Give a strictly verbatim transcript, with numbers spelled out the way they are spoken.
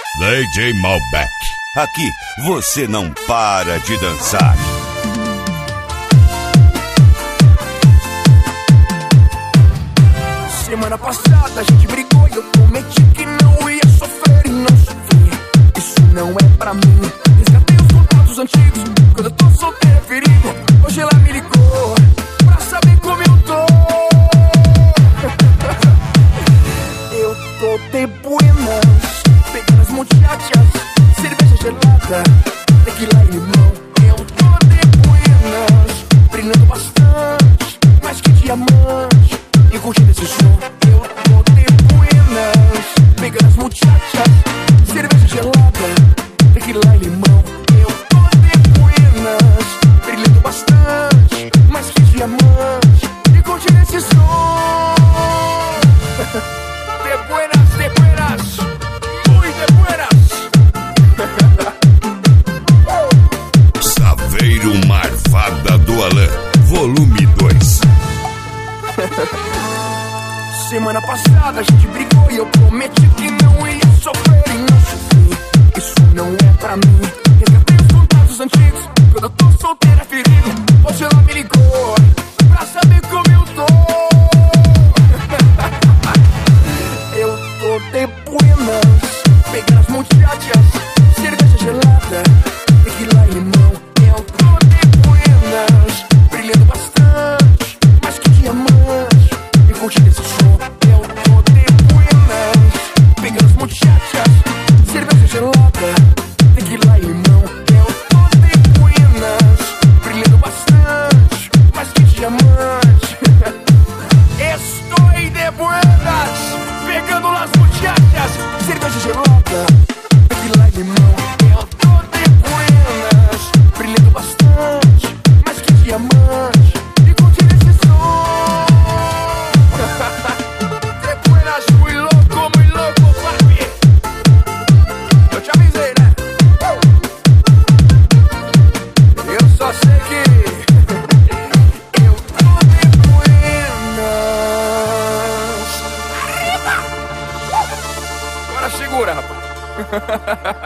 D J Malbec. Aqui você não para de dançar. Semana passada a gente brigou e eu prometi que não ia sofrer e não sofri. Isso não é pra mim. Resgatei os contatos antigos. Quando eu tô solteiro é perigo. Hoje ela me ligou pra saber como eu tô. Eu tô de buenas, pegando as muchachas, cerveja gelada, tequila e limão. Eu tô de buenas, brilhando bastante, mais que diamante, e curtindo esse som. Eu tô de buenas, pegando as muchachas, cerveja gelada, tequila e limão. Eu tô de buenas, brilhando bastante, mais que diamante, e curtindo esse som. De buenas, de buenas, muy de buenas. Saveiro Marvada do Alan, volume dois. Semana passada a gente brigou e eu prometi que não ia sofrer e não sofri. Isso não é pra mim. Resgatei os contatos antigos. Quando eu tô solteiro é perigo. Hoje ela me ligou pra saber como eu tô. Eu tô de buenas, pegando as muchachas, cerveja gelada, tequila e limão. Eu tô de buenas, brilhando bastante, mais que diamante, e curtindo esse som. Eu tô de buenas, pegando as muchachas, cerveja gelada, tequila e limão. Eu tô de buenas, brilhando bastante, mais que diamante. Estou de buenas, pegando las muchachas, cerveja gelada, tequila e limão. Eu tô de buenas, brilhando bastante, mais que diamante, e curtindo esse som. De buenas, muy louco, muy louco, papi. Eu te avisei, né? Eu só sei que eu tô de buenas. Agora segura, rapaz.